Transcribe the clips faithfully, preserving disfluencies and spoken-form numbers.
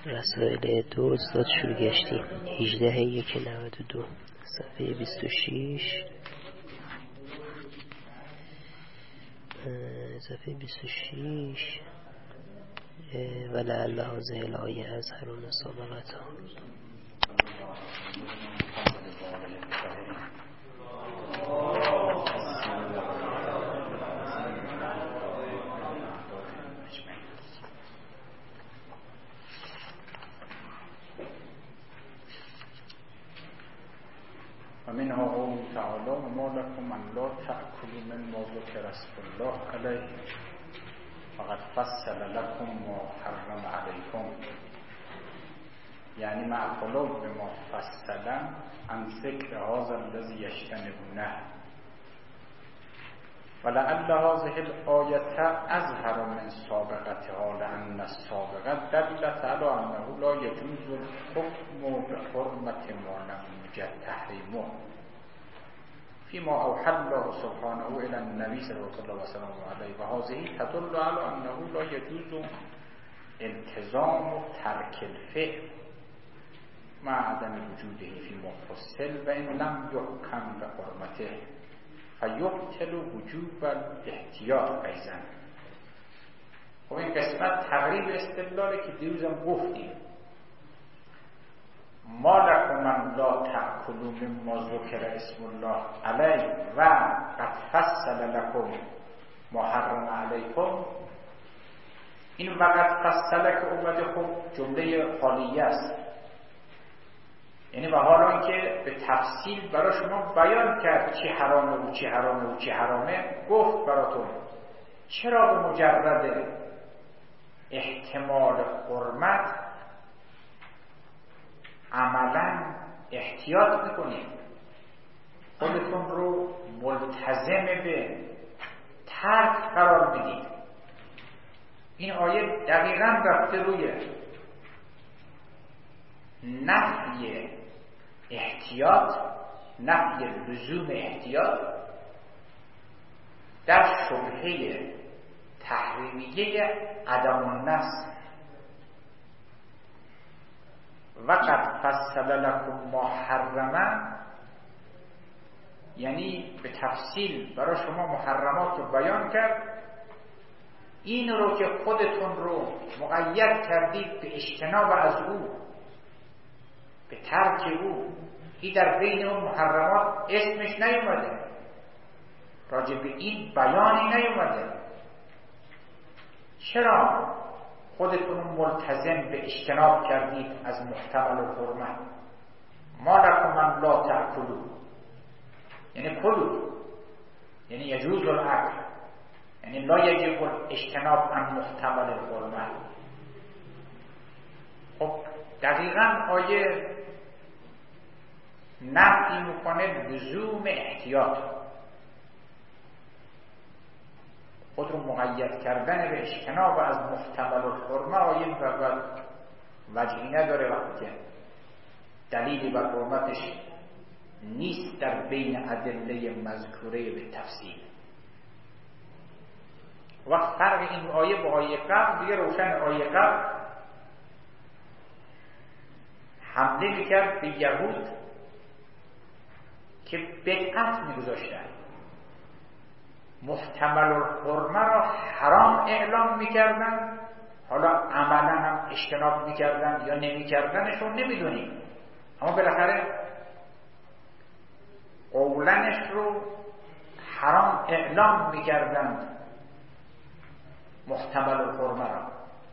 رسائل دو استاد شورگشتی هجده یک نود و دو صفحه بیست و شش صفحه بیست و شش ولعل هذه الآیه أظهر سابقتها. و منها قوله تعالی و ما لکم ان لا تأکلوا مما ذکر اسم الله علیه فقد فصل لكم ما حرم علیکم، یعنی معقولو به ما فصلا عن ذکر هذا الذی یجتنبونه ولعل هذه الآیة أظهر من سابقتها لأن السابقة دلت على أنه لا يجوز الحكم بحرمة ما لم يوجد تحريمه فيما أوحى الله سبحانه إلى النبي صلى الله عليه وسلم عليه، وهذه تدل على أنه لا يجوز التزام ترك الفعل مع عدم وجوده في مفصل وإن لم يحكم بحرمته فیبطل وجوب الاحتیاط ایضا. خب این قسمت تقریب استدلاله که دیروزم گفتیم ما لکم ان لا تأکلوا مما ذکر اسم الله علیه و قد فصل لکم ما حرم علیکم. این وقت فصله که اومده خب جمله حالیه است، یعنی و حالا اینکه به تفصیل برای شما بیان کرد چی حرامه و چی حرامه و چی حرامه، گفت براتون چرا به مجرد احتمال حرمت عملا احتیاط میکنید، خودتون رو ملتزم به ترک قرار میدید. این آیه دقیقاً رفته روی نفی احتیاط، نفی لزوم احتیاط در شبهه تحریمیه عدم النص. و قد فصل لکم ما حرمه، یعنی به تفصیل برای شما محرمات رو بیان کرد، این رو که خودتون رو مقید کردید به اجتناب از او، به ترک او، این در بین اون محرمات اسمش نیومده، راجع به این بیانی نیومده. چرا خودتون ملتزم به اجتناب کردید از محتمل و حرمت؟ ما لکم ان لا تأکلوا، یعنی کلوا، یعنی یجوز الاکل، یعنی لا یجب الاجتناب عن محتمل الحرمت. خب دقیقاً آیه نفی میکنه لزوم احتیاط، خود رو مقید کردن به اجتناب از محتمل الحرمه. آیه فقط وجهی نداره وقتی دلیلی بر حرمتش نیست در بین ادله مذکوره به تفصیل. وقت فرق این آیه با آیه قبل دیگه روشن. آیه قبل حمله میکرد به یهود که بدعت میگذاشتن، محتمل الحرمه را حرام اعلام میکردن، حالا عملا هم اجتناب میکردن یا نمیکردنش رو نمیدونیم، اما بالاخره قولنش رو حرام اعلام میکردن محتمل الحرمه را.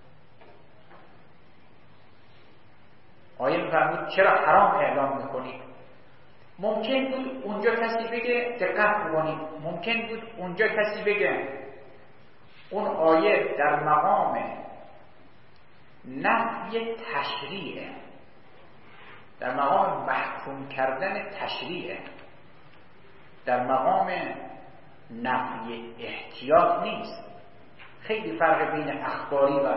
آیه فرمود چرا حرام اعلام میکنید؟ ممکن بود اونجا کسی بگه، دقت کنید، ممکن بود اونجا کسی بگه اون آیه در مقام نفی تشریعه، در مقام محکوم کردن تشریعه، در مقام نفی احتیاط نیست. خیلی فرق بین اخباری و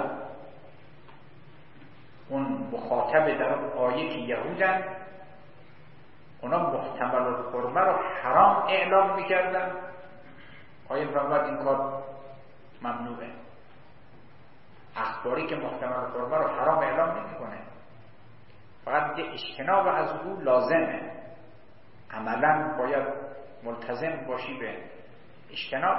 اون مخاطب در اون آیه که یهودن، اونا محتمل الحرمه رو حرام اعلام میکردن، آیه فرمود این کار ممنوعه. اخباری که محتمل حرمه رو حرام اعلام نمیکنه، فقط یه اجتناب از او لازمه، عملا باید ملتزم باشی به اجتناب.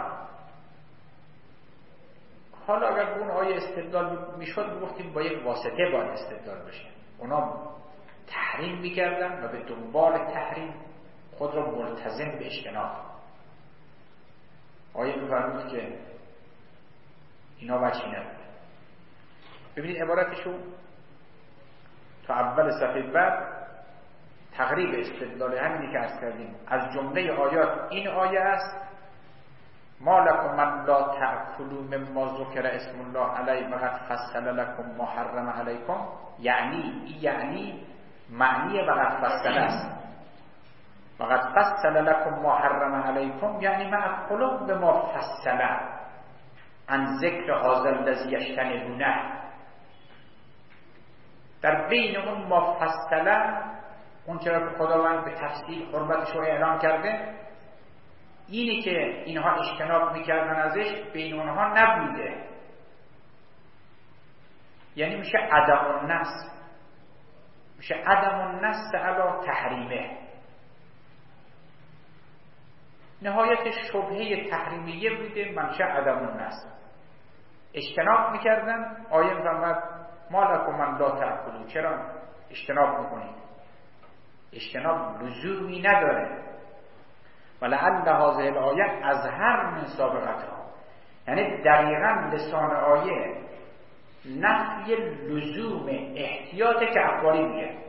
حالا اگر اون آیه استدلال میشد میگفتیم با یک واسطه باید استدلال بشه. اونا تحریم میکردن و به دنبال تحریم خود را ملتزم به اجتناب. آیه میفرمود که اینا وجهی نداره. ببینید عبارتشون تا اول صفحه بعد تقریب استدلال همینی که عرض کردیم. از جمله آیات این آیه است: ما لکم من لا تأکلوا مما ذکر اسم الله علیه و قد فصل لکم ما حرم علیکم. یعنی یعنی معنی و قد فصل است. و قد فصل لکم ما حرم علیکم یعنی مع خلق به ما فصل عن ذکر هذا الذی یجتنبونه. در بین اون ما فصل، اون چرا که خداوند به تفصیل حرمتش رو اعلام کرده، اینی که اینها اجتناب میکردن ازش بین اونها نبوده، یعنی میشه عدم النص، میشه عدم النص علی تحریمه. نهایت شبهه تحریمیه بوده، منشه عدم النص. اجتناب میکردن، آیه میفرماد ما لکم من لا تأکلوا. چرا اجتناب میکنید؟ اجتناب لزومی نداره. ولعل هذه الآیه اظهر من سابقتها، یعنی دقیقاً لسان آیه نفی لزوم احتیاط که اخباری میگه.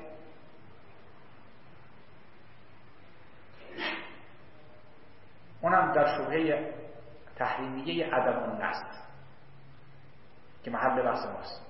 اونم در شبهه تحریمیه عدم النص که محل بحث ماست.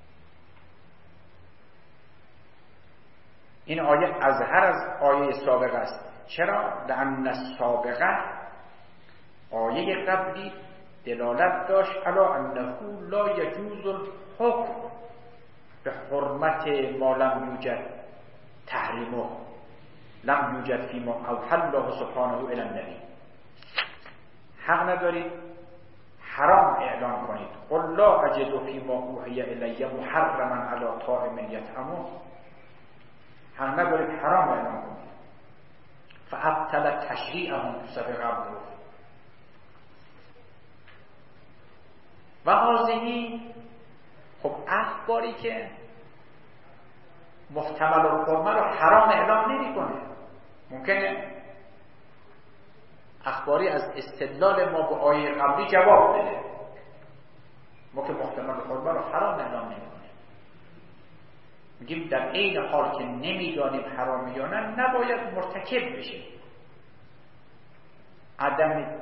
این آیه اظهر از آیه سابقه است. چرا؟ لأن السابقه، آیه قبلی دلالت داشت علی انه لا یجوز الحکم به حرمت ما لم یوجد تحریمه، لم یوجد فیما اوحی الله سبحانه الی النبی. حق ندارید حرام اعلام کنید. قل لا اجد فیما اوحی الی محرما علی طاعم یطعمه. حق ندارید حرام اعلام کنید. فابطل تشریعهم تو صفحه قبل رو. و هذه، خب اخباری که محتمل الحرمه رو حرام اعلام نمی کنه. ممکنه اخباری از استدلال ما با آیه قبلی جواب بده، ما که محتمل الحرمه رو حرام اعلام نمی کنه. میگیم در این حال که نمیدانیم حرام یا نه، نباید مرتکب بشه. عدم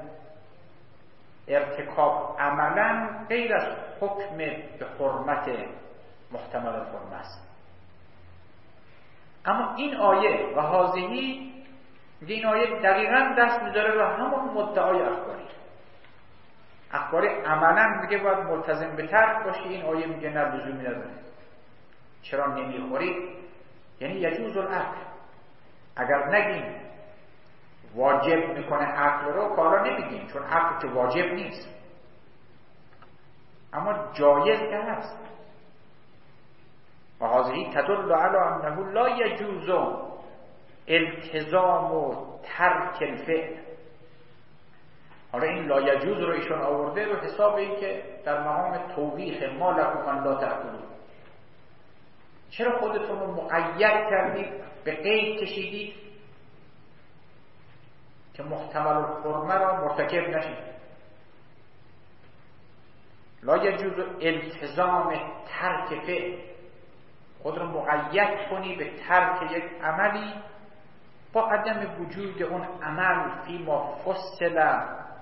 ارتکاب عملا غیر از حکم به حرمت محتمل الحرمه است. اما این آیه و هذهی، این آیه دقیقاً دست می‌ذاره رو همون مدعای اخباری. اخباری عملا میگه باید ملتزم به ترک باشی، این آیه میگه نه لزومی نداره. چرا نمیخورید؟ یعنی یجوز الاکل. اگر نگیم واجب میکنه عقل رو، کارا نمیگیم، چون عقل که واجب نیست، اما جایز که هست. و هذه تدل علی انه لا یجوز التزام و ترک الفعل. حالا این لا یجوز رو ایشون آورده رو حساب این که در مقام توبیخ ما لکم من لا تأکلون. چرا خودتون رو مقید کردید، به قید کشیدید که محتمل الحرمه را مرتکب نشید؟ لا یجوز التزام ترک فعل، خود رو مقید کنی به ترک یک عملی با عدم وجود اون عمل فی ما فصل،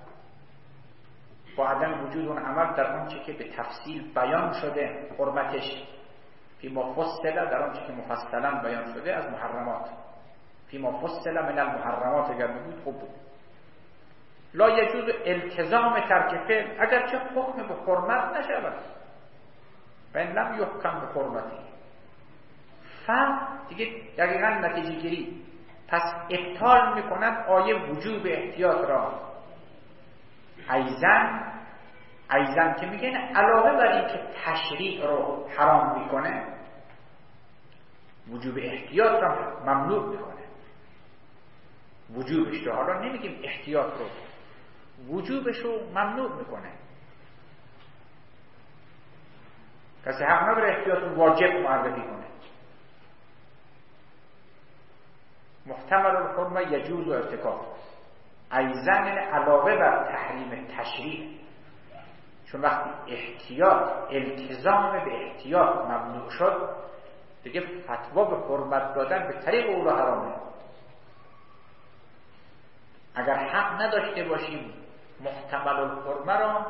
با عدم وجود اون عمل در اون چی که به تفصیل بیان شده حرمتش، فی ما فصل در اون چی که مفصلا بیان شده از محرمات، فی ما فصل من المحرمات اگر بود خوب بود. لا یجوز التزام ترک فعل، اگرچه حکم به حرمت نشود، و این لم یحکم به حرمتی، فهم دیگه دقیقا نتیجه گیری. پس ابطال میکنند آیه وجوب احتیاط را، ایزن ایضا که میگن علاوه بر این که تشریع رو حرام میکنه، وجوب احتیاط رو ممنوع میکنه. وجوبش رو، حالا نمیگیم احتیاط رو، وجوبش رو ممنوع میکنه. کسی حق نداره احتیاط رو واجب معرفی کنه. محتمل الحرمه یجوز و ارتکاب. ایضا علاوه بر تحریم تشریع، چون وقتی احتیاط، التزام به احتیاط ممنوع شد، دیگه فتوا به حرمت دادن به طریق او را حرامه. اگر حق نداشته باشیم محتمل الحرمه را،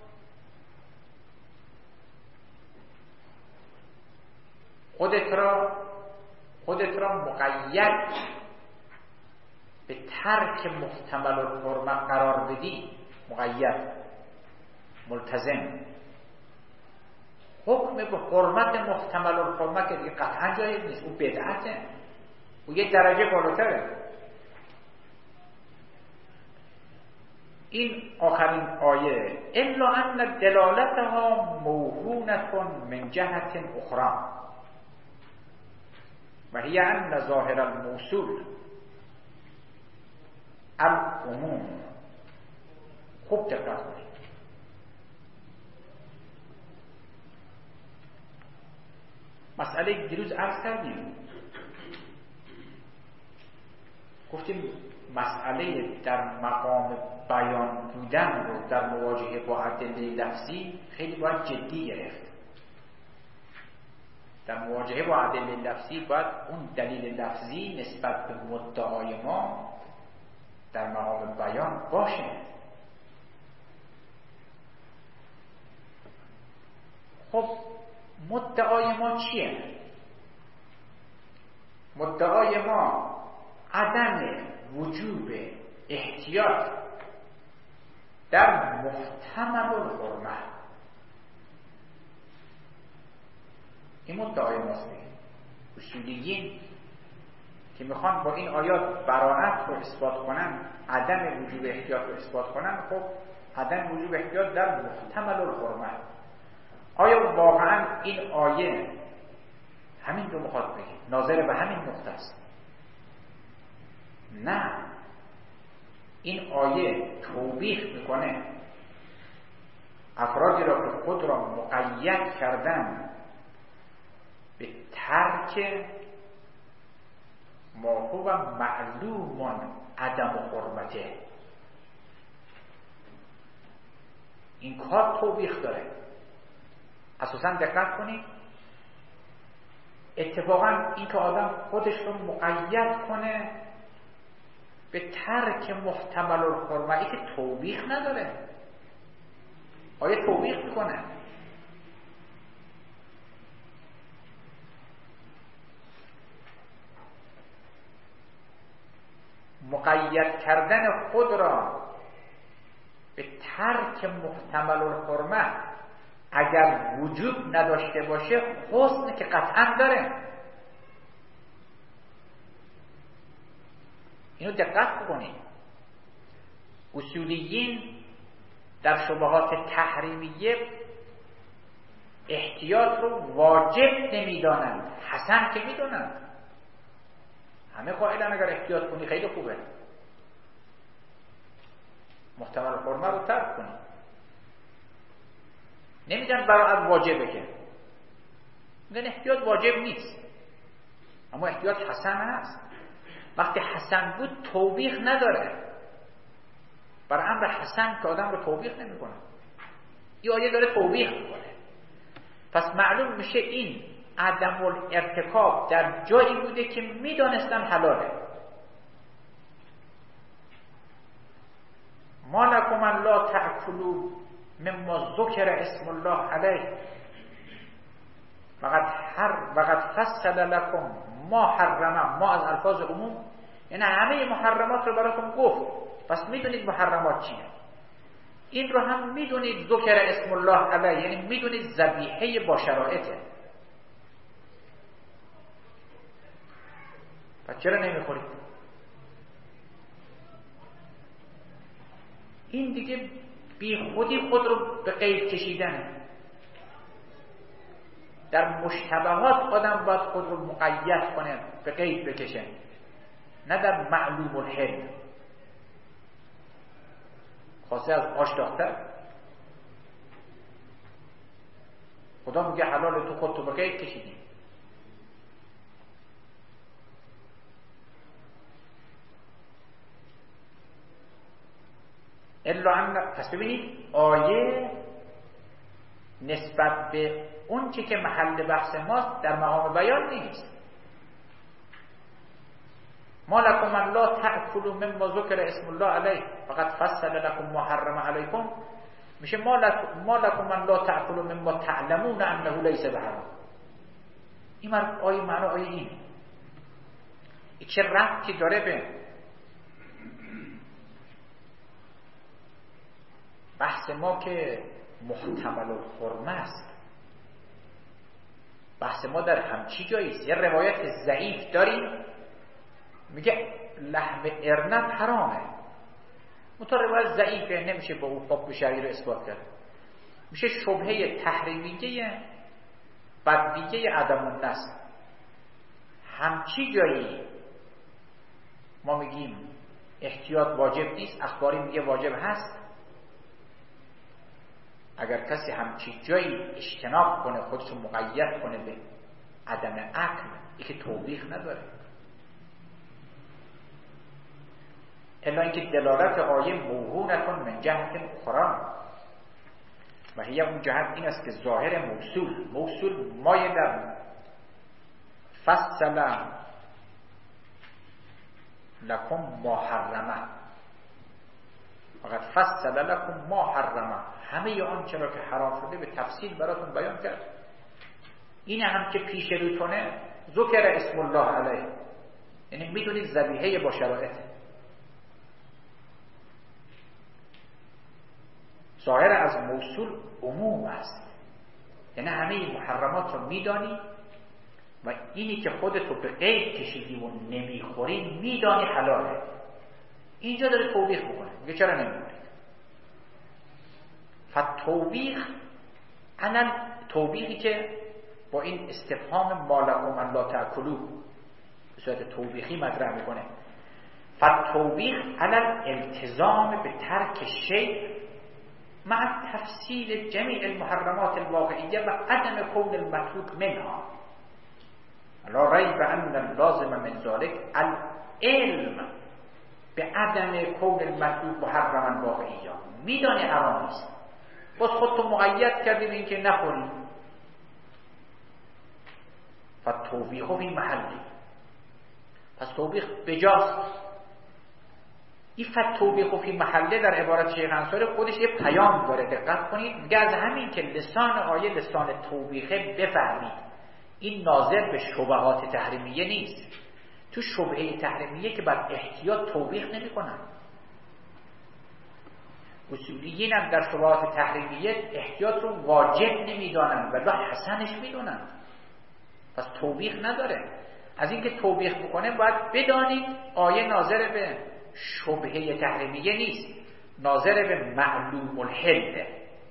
خودت را خودت را مقید به ترک محتمل الحرمه قرار بدی، مقید، ملتزم، حکم به حرمت محتمل الحرمه که دیگه قطعا جایز نیست، او بدعته، او یک درجه بالاتره. این آخرین آیه، الا ان دلالتها موهونة من جهت اخرى و هی ان ظاهر الموصول العموم. خوب دقت کنید. مسئله دیروز عرض کردیم، گفتیم مسئله در مقام بیان بودن رو در مواجهه با ادله لفظی خیلی باید جدی گرفت. در مواجهه با ادله لفظی باید اون دلیل لفظی نسبت به مدعای ما در مقام بیان باشه. خب مدعای ما چیه؟ مدعای ما عدم وجوب احتیاط در محتمل الحرمه. این مدعای ماست. اصولیین که میخوان با این آیات براءت رو اثبات کنن، عدم وجوب احتیاط رو اثبات کنن، خب عدم وجوب احتیاط در محتمل الحرمه، آیا واقعا این آیه همین رو میخواد بگه؟ ناظر به همین نقطه است؟ نه، این آیه توبیخ میکنه افرادی را که خود را مقید کردن به ترک ما هو معلوم عدم حرمته. این کار توبیخ داره. اساساً دقت کنید، اتفاقاً این که آدم خودش رو مقید کنه به ترک محتمل الحرمه، ای که توبیخ نداره. آیه توبیخ میکنه. مقید کردن خود را به ترک محتمل الحرمه اگر وجوب نداشته باشه، حسن که قطعا داره. اینو دقت کنید. اصولیین در شبهات تحریمیه احتیاط رو واجب نمیدانند، حسن که میدونند. همه قائلن اگر احتیاط کنی خیلی خوبه، محتمل الحرمه رو ترک کنی. نمیگن برای واجبه، که میگن احتیاط واجب نیست، اما احتیاط حسن هست. وقتی حسن بود توبیخ نداره. بر امر حسن که آدم رو توبیخ نمی کنه. این آیه داره توبیخ میکنه. پس معلوم میشه این عدم الارتکاب در جایی بوده که میدانستن حلاله. ما لکم ان لا تأکلوا مما ذکر اسم الله علیه وقد حر وقد فصل لكم ما حرم. ما از الفاظ عموم، یعنی همه محرمات رو براتون گفت، پس میدونید محرمات چیه. این رو هم میدونید ذکر اسم الله علیه، یعنی میدونید ذبیحه با شرایطه. پس چرا نمیخورید؟ این دیگه بی خودی خود رو به قید کشیدن. در مشتبهات آدم باید خود رو مقید کنه، به قید بکشه، نه در معلوم الحل. خاصه از آش داختر خدا میگه حلال، تو خود تو به قید کشیدی. الا ان، پس ببینید آیه نسبت به اون چی که محل بحث ماست در مقام بیان نیست. ما لکم ان لا تأکلوا مما ذکر اسم الله علیه فقط فصل لکم ما حرم علیکم، میشه ما لکم ما لکم ان لا تأکلوا مما تعلمون انه لیس بحرام. این آیه معنی آیه این چه ربطی داره به بحث ما که محتمل الحرمه است؟ بحث ما در همچی جاییست. یه روایت ضعیف داریم میگه لحم ارنب حرامه، منتها روایت ضعیفه، نمیشه با اون حکم شرعی رو اثبات کرد. میشه شبهه تحریمیه بدیهه عدم النص. همچی جایی ما میگیم احتیاط واجب نیست، اخباری میگه واجب هست. اگر کسی همچی جایی اجتناب کنه، خودشو مقید کنه به عدم عقل، ای که توبیخ نداره. الا اینکه دلالت آیه موهونتون من جهت اخرى، و هی اون جهت این است که ظاهر موصول موصول مایه در فصل لکم ما حرمه، فقط فصل لکم ما حرمه، همه آنچه را که حرام شده به تفصیل براتون بیان کرد. این هم که پیش روتونه ذکر اسم الله علیه، یعنی میدونید ذبیحه با شرایط. ظاهر از موصول عموم است، یعنی همه محرمات رو میدانی و اینی که خودتو به قید کشیدی و نمیخوری میدانی حلاله. اینجا داره توبیخ بکنه، میگه چرا نمیخورید؟ فتوبیخ علل، توبیخی که با این استفهام ما لکم ان لا تأکلوا به صورت توبیخی مطرح میکنه. فتوبیخ علل التزام به ترک شیء مع تفصیل جمیع المحرمات الواقعیه و عدم کون المتروک منها. لا ریب ان اللازم من ذلك العلم به عدم کون المتروک محرما واقعیه. میدانی حرام نیست، باز خودتو مقید کردی به اینکه نخوری. فتوبیخ فی محلی، پس توبیخ بجاست. این فتوبیخ فی محله در عبارت شیخ انصاری خودش یه پیام داره، دقت کنید. میگه از همین که لسان آیه لسان توبیخه بفهمید این ناظر به شبهات تحریمیه نیست. تو شبهه تحریمیه که بر احتیاط توبیخ نمی کنن. اصولیین هم در شبهات تحریمیه احتیاط رو واجب نمی دانن ولی حسنش می دونن، پس توبیخ نداره. از اینکه توبیخ بکنه باید بدانید آیه ناظر به شبهه تحریمیه نیست، ناظر به معلوم الحل.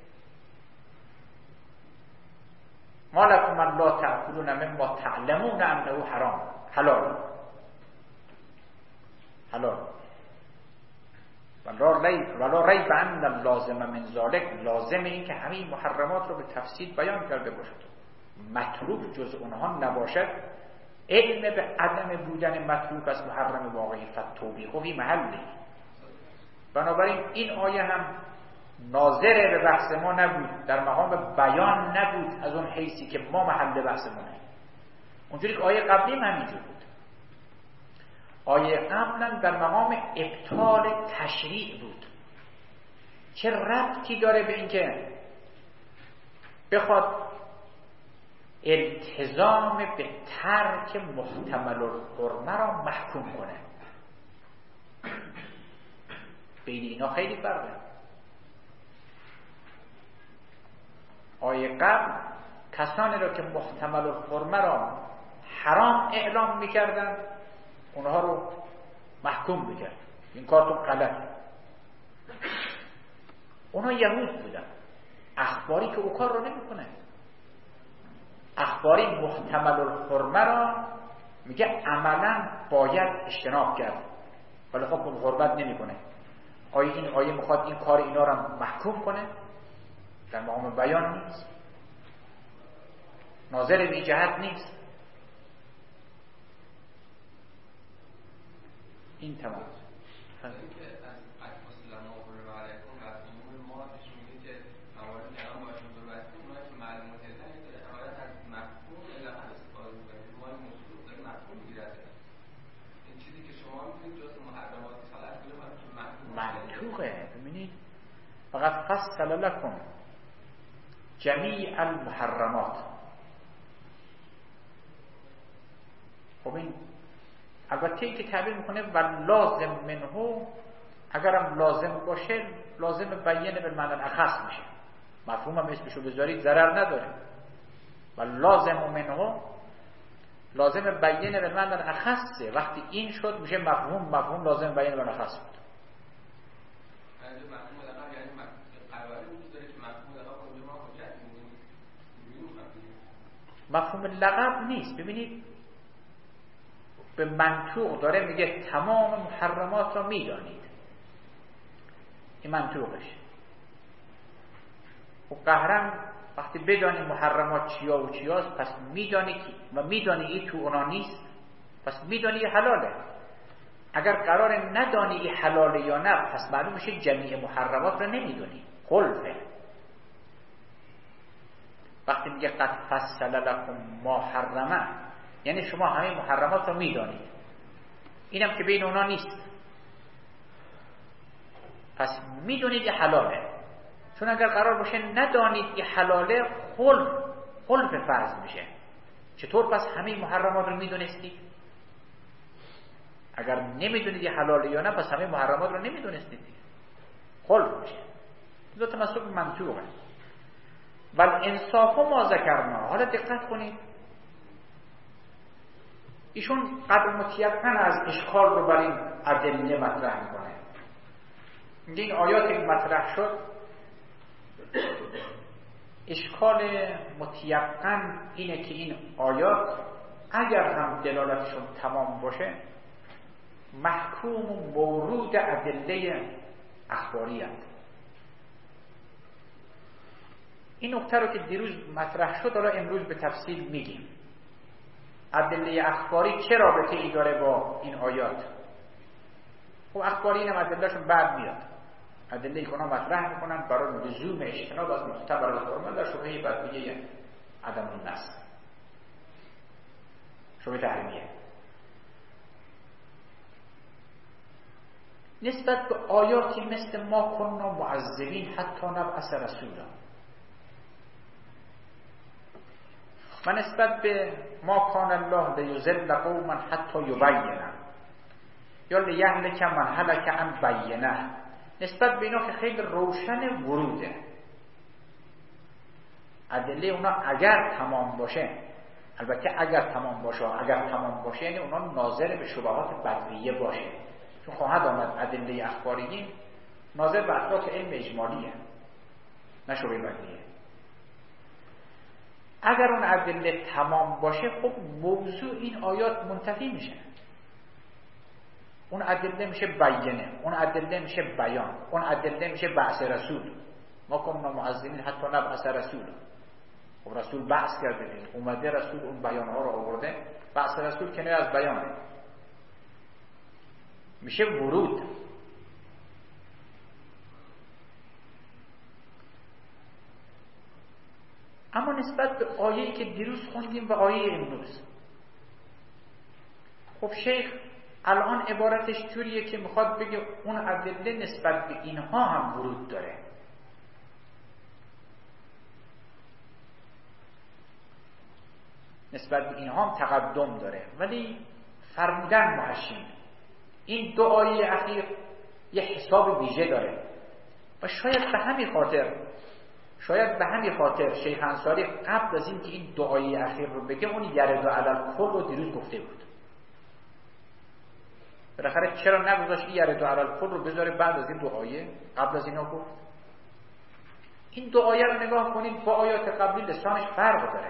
ما لکم ان لا تأکلون مما تعلمون انه حرام، حلال حلال ولا ریب ان اللازم من ذلک، لازم این که همین محرمات رو به تفصیل بیان کرده باشد. متروک جز اونها نباشد، علم به عدم بودن متروک از محرم واقعی فتوبیخ و فی محلی. بنابراین این آیه هم ناظر به بحث ما نبود، در مقام بیان نبود از اون حیثی که ما محل بحثمونه. اونجوری که آیه قبلی هم همینجور بود. آیه قبلا در مقام ابطال تشریع بود. چه ربطی داره به اینکه بخواد التزام به ترک محتمل الحرمه را محکوم کنه؟ بین اینا خیلی فرقه. آیه قبل کسانی را که محتمل الحرمه را حرام اعلام میکردن اونها رو محکوم میکرد، این کارتون غلطه. اونا یهود بودن. اخباری که او کار رو نمیکنه. اخباری محتمل الحرمه را میگه عملا باید اجتناب کرد ولی حکم الغربت نمیکنه. آیا این آیه میخواد این کار اینا را محکوم کنه؟ در مقام بیان نیست، ناظر به این جهت نیست. این تمام. منطوقه. ببینید فقط فصل لکم جمیع المحرمات. خب این البته ای که تعبیر میکنه و لازم منه، اگرم لازم باشه لازم بیانه به معنی اخص میشه. مفهوم هم اسمشو بذارید ضرر نداره. و لازم منه لازم بیانه به معنی اخصه. وقتی این شد میشه مفهوم مفهوم لازم بیانه به اخص بود. مفهوم لقب نیست. ببینید به منطوق داره میگه تمام محرمات را میدانید. این منطوقش. و قهرن وقتی بدانی محرمات چیا و چیاست پس میدانی و میدانی این تو اونا نیست پس میدانی این حلاله. اگر قرار ندانی این حلاله یا نه پس معلوم میشه جمیع محرمات را نمیدونی. خلفه. وقتی میگه قد فصل لکم ما حرمه یعنی شما همه محرمات رو میدانید. اینم که بین اونا نیست پس میدونید یه حلاله. چون اگر قرار باشه ندانید یه حلاله خلف خلف فرض میشه. چطور پس همه محرمات رو میدونستید؟ اگر نمیدونید یه حلاله یا نه پس همه محرمات رو نمیدونستید. خلف میشه. دو تا مسئول منطوقه. ول انصاف ما ذکرنا. حالا دقت کنید ایشون قدر متیقن از اشکال رو بر این ادله مطرح میکنه. میگه این آیات این مطرح شد اشکال متیقن اینه که این آیات اگر هم دلالتشون تمام باشه محکوم و مورود ادله اخباری هست. این نکته رو که دیروز مطرح شد حالا امروز به تفصیل میگیم. ادله اخباری چه رابطه ای داره با این آیات؟ خب اخباری اینم ادلهشون بعد میاد. ادله ای که اونا مطرح میکنن برای لزوم اجتناب از محتبر الحرمه در شبهه بدیهی عدم النص، شبهه تحریمیه. نسبت به آیاتی مثل ما کننا معذبین حتی نبعث رسولا و نسبت به ما کان الله لیضل قوما حتی یبینه یا لیهلک من هلک عن بینه، نسبت به اینا که خیلی روشن وروده. ادله اونا اگر تمام باشه، البته اگر تمام باشه اگر تمام باشه یعنی اونا ناظر به شبهات بدویه باشه، چون خواهد آمد ادله اخباریین ناظر به اطلاق علم اجمالیه نه شبهه بدویه. اگر اون ادله تمام باشه خب موضوع این آیات منتفی میشه. اون ادله میشه بیانه، اون ادله میشه بیان، اون ادله میشه بعث رسول. ما کننا معذبین حتی نبعث رسول. خب رسول بعث کرده دید. اومده رسول اون بیان ها رو آورده. بعث رسول کنایه از بیانه میشه ورود. اما نسبت به آیه‌ای که دیروز خوندیم و آیه امروز، خب شیخ الان عبارتش طوریه که میخواد بگه اون ادله نسبت به اینها هم ورود داره. نسبت به اینها هم تقدم داره. ولی فرمودن محشین این دو آیه اخیر یه حساب ویژه داره و شاید به همین خاطر شاید به همین خاطر شیخ انصاری قبل از این که این دو آیه اخیر رو بگه اون یرد و علل کل رو دیروز گفته بود. بالاخره چرا نگذاشت این یرد و علل کل رو بذاره بعد از این دو آیه؟ قبل از اینا گفت این دو آیه رو نگاه کنید با آیات قبلی لسانش فرق داره.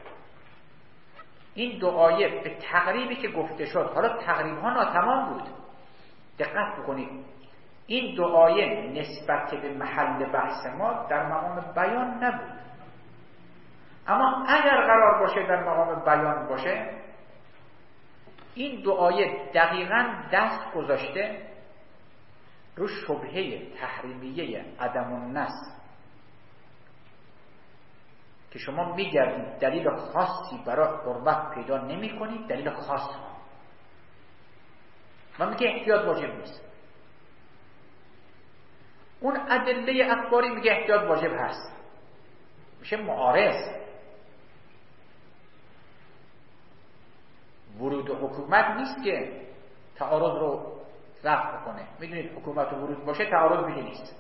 این دو آیه به تقریبی که گفته شد، حالا تقریب ها ناتمام بود، دقت بکنید، این دو آیه نسبت به محل بحث ما در مقام بیان نبود، اما اگر قرار باشه در مقام بیان باشه، این دو آیه دقیقاً دست گذاشته رو شبهه تحریمیه عدم النص که شما میگردید دلیل خاصی برای حرمت پیدا نمی کنید، دلیل خاص ها و میگه احتیاط واجب نیست. اون ادله اخباری میگه احتیاط واجب هست، میشه معارض. ورود حکومت نیست که تعارض رو رفع کنه. میدونید حکومت و ورود باشه تعارض میگه نیست.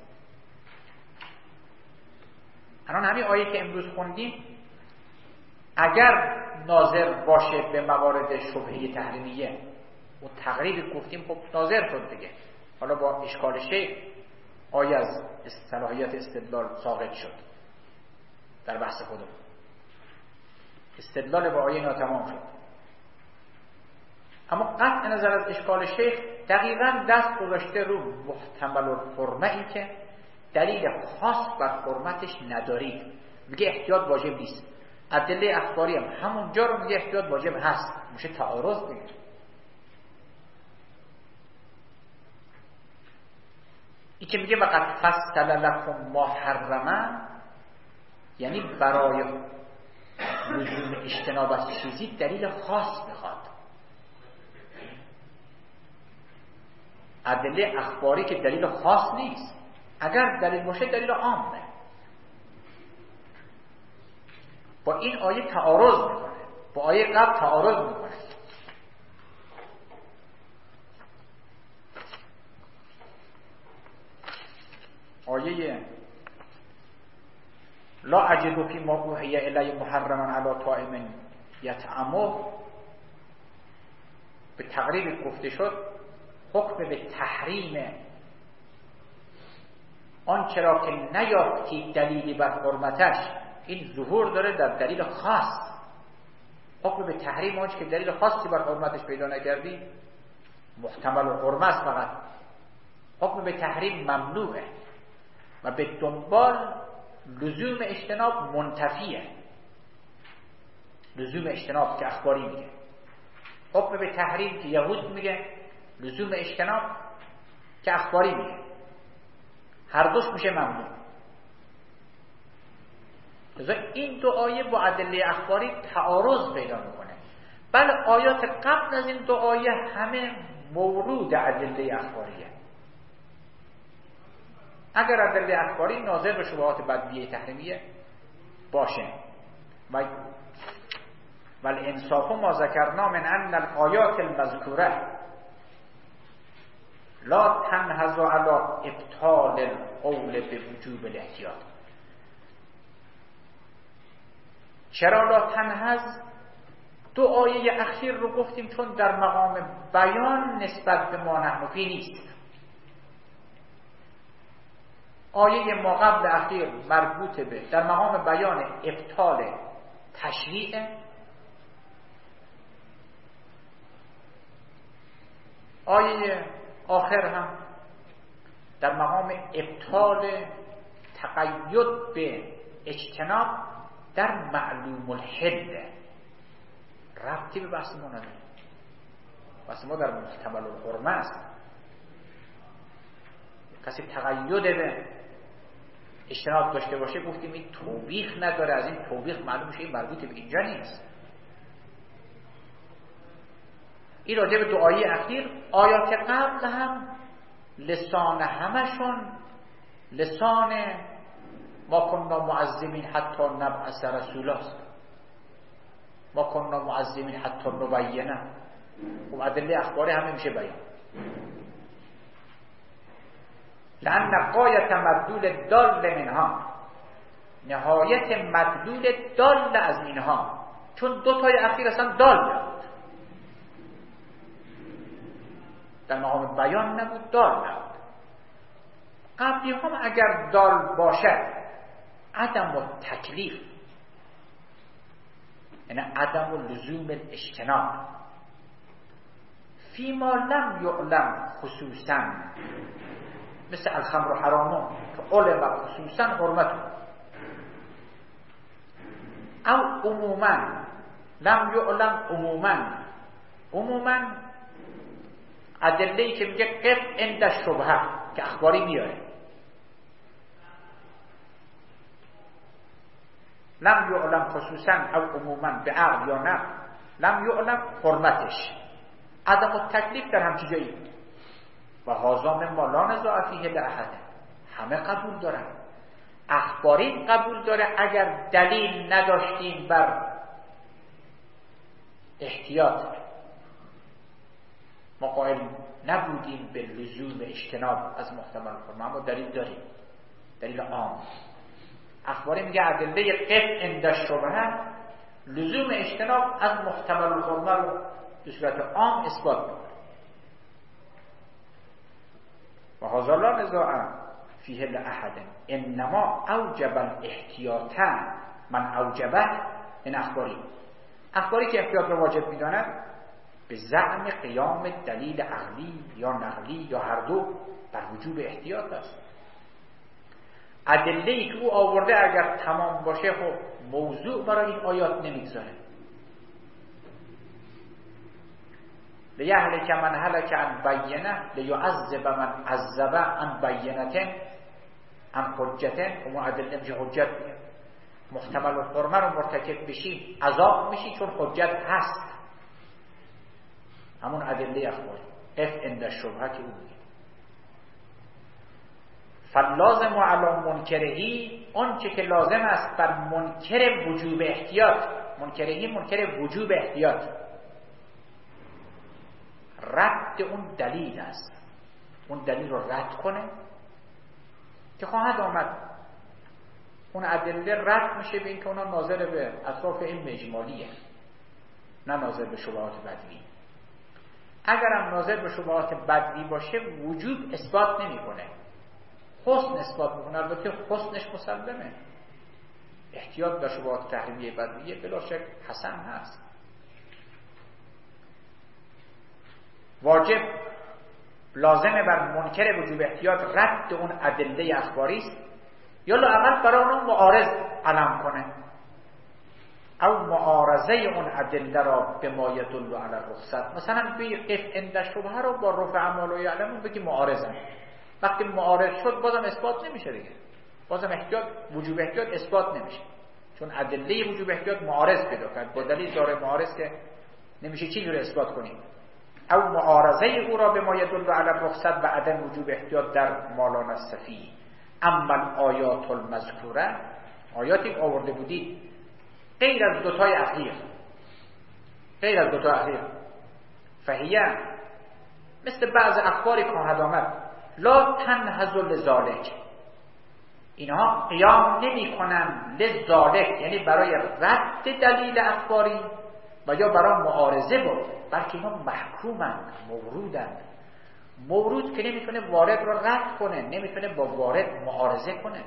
الان همین آیه که امروز خوندیم اگر ناظر باشه به موارد شبهه تحریمیه و تقریب گفتیم خب ناظر شد دیگه، حالا با اشکال شیخ آیه از صلاحیت استدلال ساقط شد در بحث خودمون، استدلال با آیه ناتمام شد. اما قطع نظر از اشکال شیخ دقیقاً دست گذاشته رو محتمل الحرمه‌ای که دلیل خاص بر حرمتش ندارید، میگه احتیاط واجب نیست. ادله اخباری هم همونجا رو میگه احتیاط واجب هست، میشه تعارض دیگه. این که میگه وقد فصل لکم ما حرمه، یعنی برای لزوم اجتناب از چیزی دلیل خاص میخواد. ادله اخباری که دلیل خاص نیست، اگر دلیل باشه دلیل عامه. با این آیه تعارض میکنه، با آیه قبل تعارض میکنه. آیه لا اجد فی ما اوحی الی محرما علی طاعم یطعمه به تقریب گفته شد حکم به تحریم آنچه را که نیافتی دلیلی بر حرمتش، این ظهور داره در دلیل خاص. حکم به تحریم آنچه که دلیل خاصی بر حرمتش پیدا نکردی محتمل و حرمه است فقط. حکم به تحریم ممنوعه و به دنبال لزوم اجتناب منتفیه. لزوم اجتناب که اخباری میگه، حکم به تحریم که یهود میگه، لزوم اجتناب که اخباری میگه، هر دوش میشه ممنوع. لذا این دو آیه با ادله اخباری تعارض پیدا میکنه. بله آیات قبل از این دو آیه همه مورود ادله اخباریه. اگر ادله اخباری ناظر به شبهات بدیهی تحریمیه باشه و والانصاف ما ذکرنا من ان الآیات المذکوره لا تنهض علی ابطال القول به وجوب الاحتیاط. چرا لا تنهض؟ دو آیه اخیر رو گفتیم چون در مقام بیان نسبت به ما نحن فی نیست. آیه ما قبل اخیر مربوط به در مقام بیان ابطال تشریع، آیه آخر هم در مقام ابطال تقید به اجتناب در معلوم الحل، ربطی به بحث ما نداره. بحث ما در محتمل الحرمه است. کسی تقید به اجتناب داشته باشه گفتیم این توبیخ نداره، از این توبیخ معلوم میشه این مربوط به اینجا نیست. این راجع به دو آیه اخیر. آیات قبل هم لسان همشون لسان ما کننا معظمین حتی نبعث رسولا است. ما کننا معظمین حتی نبینه. و ادله اخباری همه میشه بیان. لأن قایت مدلول دال منها، نهایت مدلول دال از اینها، چون دو تای اخیر اصلا دال نبود، در مقام بیان نبود، دال نبود. قبلی هم اگر دال باشد عدم التکلیف یعنی عدم لزوم الاجتناب فیما لم یعلم خصوصا، مثل الخمر حرامون که علم خصوصا حرمتون، او عموما لم یعلم عموما. عموما ادله‌ای که میگه قف عند الشبهه که اخباری میاره، لم یعلم خصوصا او عموما به عقل یا نه، لم یعلم حرمتش، عدم التکلیف در همچی جایی. و هذا مما لا نزاع فیه لاحد، همه قبول دارن. اخباری قبول داره اگر دلیل نداشتیم بر احتیاط، ما قائل نبودیم به لزوم اجتناب از محتمل الحرمه، اما دلیل داریم، دلیل عام. اخباری میگه ادله قف عند الشبهه لزوم اجتناب از محتمل الحرمه رو به صورت عام اثبات میکنه. و هذا لا نزاع فیه لاحد انما اوجب الاحتیاط من اوجبه من اخباری. اخباری که احتیاط رو واجب میداند به زعم قیام دلیل عقلی یا نقلی یا هر دو بر وجوب احتیاط است. ادله‌ای که او آورده اگر تمام باشه خب موضوع برای این آیات نمیگذاره. لیهلک من هلک عن بینه لیعذب من عذب عن بینه عن حجته. اون ادله میشه حجت میگه محتمل الحرمه رو مرتکب بشی عذاب میشی چون حجت هست، همون ادله اخباری قف عند الشبهه که او میگه. فلازم علی منکرهی، اون چه که لازم است بر منکر وجوب احتیاط، منکرهی منکر وجوب احتیاط، رد اون دلیل است، اون دلیل رو رد کنه که خواهد آمد اون ادله رد میشه به اینکه اونا ناظر به اطراف علم اجمالیه نه ناظر به شبهات بدوی. اگرم ناظر به شبهات بدوی باشه وجوب اثبات نمیکنه، حسن اثبات میکنه. البته حسنش مسلمه، احتیاط در شبهات تحریمیه بدویه بلا شک حسن هست. واجب لازمه بر منکر وجوب احتیاط رد اون ادله اخباری است، یا لااقل برای اون معارض علم کنه، او معارضه اون ادله را به ما یدل علی الرخصت. مثلا بی قف عند الشبهه رو با رفع ما لا یعلمون بگی معارضه، وقتی معارض شد بازم اثبات نمیشه دیگه، بازم احتیاط وجوب احتیاط اثبات نمیشه، چون ادله وجوب احتیاط معارض پیدا کرد، با دلیل داره معارض که نمیشه چیزی رو اثبات کنیم. او معارضه او را به ما یدل علی الرخصت و عدم وجوب احتیاط در ما لا نص فیه. اما آیات المذکوره، آیاتی که آورده بودید غیر از دوتای اخیر، غیر از دوتای اخیر فهیه مثل بعض اخباری که خواهد آمد لا تنهض لذالک، اینها قیام نمی کنن لذالک یعنی برای رد دلیل اخباری و یا برای معارضه بود، بلکه اینها محکومند، موروندند. مورود که نمیتونه وارد رو رد کنه، نمیتونه با وارد معارضه کنه.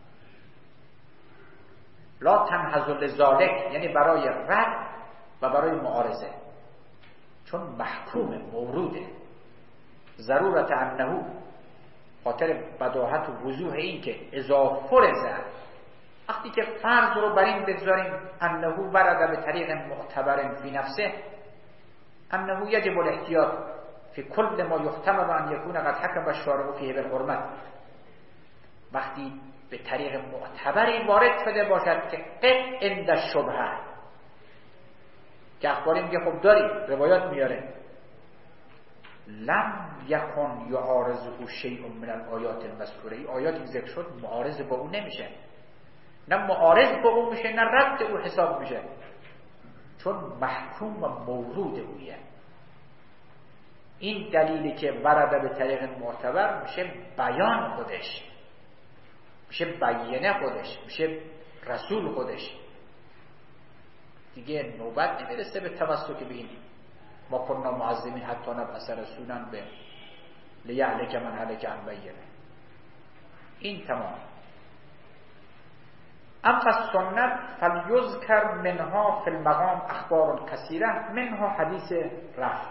لا تنهض لذالک یعنی برای رد و برای معارضه، چون محکوم موروده. ضرورت انه، خاطر بداهت و وضوح این که اذا فرض، وقتی که فرض رو بر این بگذاریم انه ورد به طریق معتبر فی نفسه، انه یجب الاحتیاط فی کل ما یحتمل ان یکون قد حکم الشارع فیه بالحرمت، وقتی به طریق معتبری وارد شده باشد که قف عند الشبهه، که اخباری میگه خب داری روایات میاره لم یکن یعارضه شیء من الآیات المذکوره، ای آیاتی ذکر شد معارض با اون نمیشه، نه معارض با اون میشه نه رد او حساب میشه، چون محکوم و مورود اویه. این دلیلی که ورده به طریق معتبر میشه بیان خودش، میشه بیانه خودش، میشه رسول خودش، دیگه نوبت نمیرسه به توسط به این ما کننا معظمین حتی نبعث رسولا به لیهلک من هلک عن بینه. این تمام. اما سنت فلیذکر منها فی المقام اخبار کثیره منها حدیث رفع.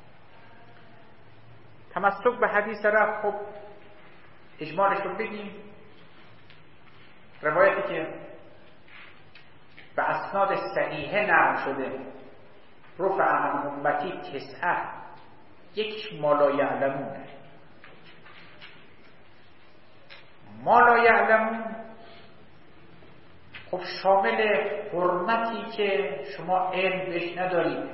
تمسک به حدیث رفع، خب اجمالش رو بگیم. روایتی که به اسناد صحیحه نقل شده رفع عن امتی تسعه، یکیش ما لا یعلمونه. ما لا یعلمون خب شامل حرمتی که شما علم بهش ندارید.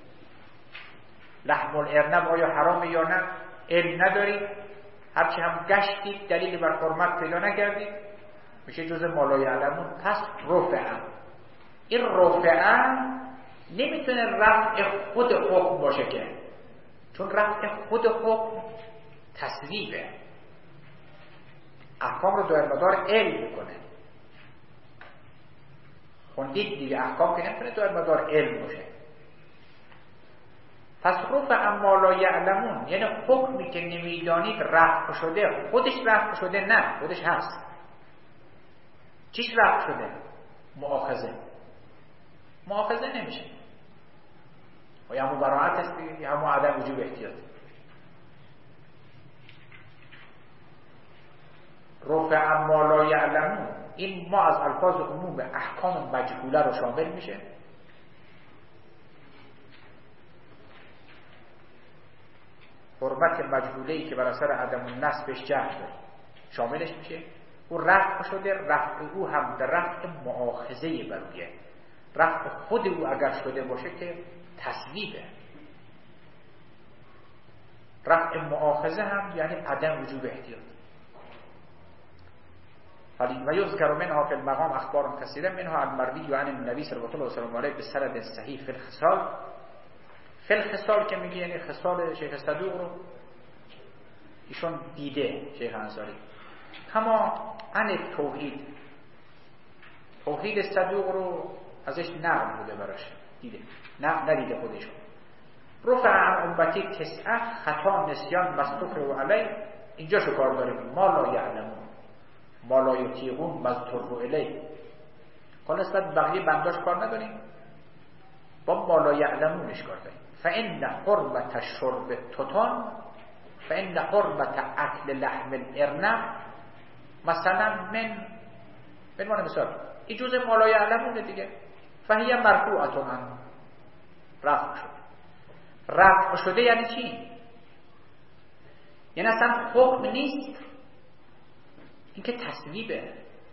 لحم الارنب آیا حرامه یا نه علم ندارید، هرچی هم گشتید دلیل بر حرمت پیدا نکردید، میشه جز ما لا یعلمون. پس رفع، این رفع نمیتونه رفع خود حکم باشه که، چون رفع خود حکم تصویبه، احکام رو دائرمدار علم میکنه. خوندید دیگه، احکام که نمیتونه دائرمدار علم باشه. پس رفع ما لا یعلمون یعنی حکمی که نمیدانید رفع شده. خودش رفع شده نه، خودش هست. چیش رفع شده؟ مؤاخذه. مؤاخذه نمیشه، و یا همون براعت است دیگه، یا همون عدم وجوب احتیاط. رفع ما لا یعلمون این ما از الفاظ عموم احکام مجهوله رو شامل میشه. حرمت مجهوله‌ای که بر اثر عدم النص بهش جهل داره شاملش میشه. او رفع شده، رفع او هم در رفع مؤاخذه برویه. رفع خود او اگر شده باشه که تصویبه. رفع مؤاخذه هم یعنی عدم وجوب احتیاط. و یذکر منها فی المقام اخبار کثیره منها المروی عن النبی صلی الله علیه و سلم علیه بسند صحیح فی الخصال. فی الخصال که میگه یعنی خصال شیخ صدوق رو ایشون دیده، شیخ انصاری. کما عن توحید، توحید صدوق رو ازش نقل بوده براش، دیده، نه ندیده خودشون. رفع عن امتی تسعه خطا نسیان مستغفر علیه، اینجا شو کار داریم. ما لا یعلمون ما لا یطیقون مضطر الیه. حالا نسبت بقیه بنداش کار نداریم، با ما لا یعلمونش کار داریم. فإن حرمت الشرب التتان فإن حرمت اکل لحم الارنب مثلا من به عنوان مثال این جزء ما لا یعلمونه دیگه. فهی مرفوعه عن رفع شده. رفع شده یعنی چی؟ یعنی اصلا حکم نیست، این که تصویبه.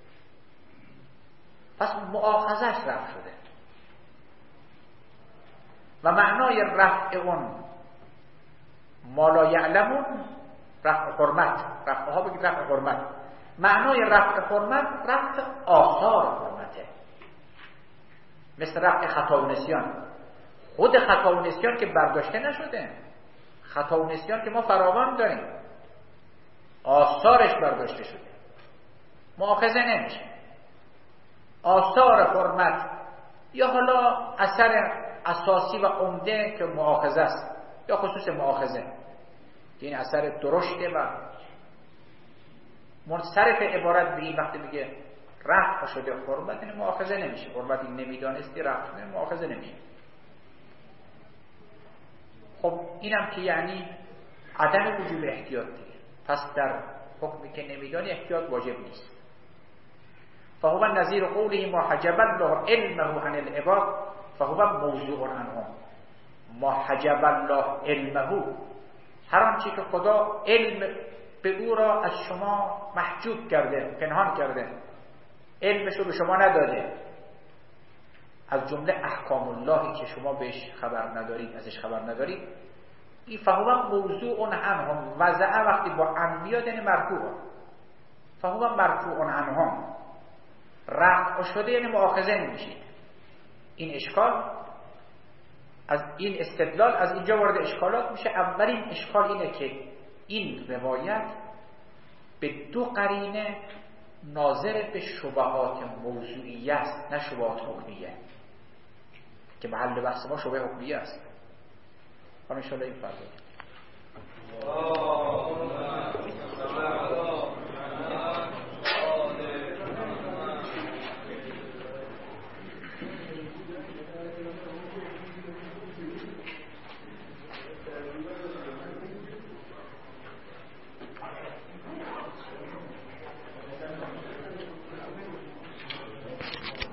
پس مؤاخذش رفع شده و معنای رفع اون ما لا یعلمون رفع حرمت. رفع ها بگید رفع حرمت. معنای رفع حرمت رفع آثار حرمته، مثل رفع خطا و نسیان. خود خطا و نسیان که برداشته نشده، خطا و نسیان که ما فراوان داریم، آثارش برداشته شده، مؤاخذه نمیشه. آثار حرمت یا حالا اثر اساسی و عمده که مؤاخذه است یا خصوص مؤاخذه، که این اثر درشته و منصرف عبارت به این وقتی میگه رفع شده حرمت، این مؤاخذه نمیشه. حرمتی نمیدانستی رفع شده مؤاخذه نمیشه. خب اینم که یعنی عدم وجوب احتیاط دیگه. پس در حکمی که نمیدانی احتیاط واجب نیست. فهو نظیر قوله ما حجب الله علمه عن العباد فهو موضوع عنهم. ما حجب الله علمه، هر آنچه که خدا علم به او را از شما محجوب کرده، پنهان کرده، علمش رو به شما نداده، از جمله احکام اللهی که شما بهش خبر ندارید، ازش خبر ندارید، این فهو موضوع عنهم. وضع وقتی با عن میاد یعنی مرفوع، فهو مرفوع عنهم، رفع شده یعنی مؤاخذه نمیشید. این اشکال از این استدلال از اینجا وارد اشکالات میشه. اولین اشکال اینه که این روایت به دو قرینه ناظر به شبهات موضوعیه است، نه شبهات حکمیه که محل بحث ما شبهه حکمیه است. حالا انشاءالله این فرض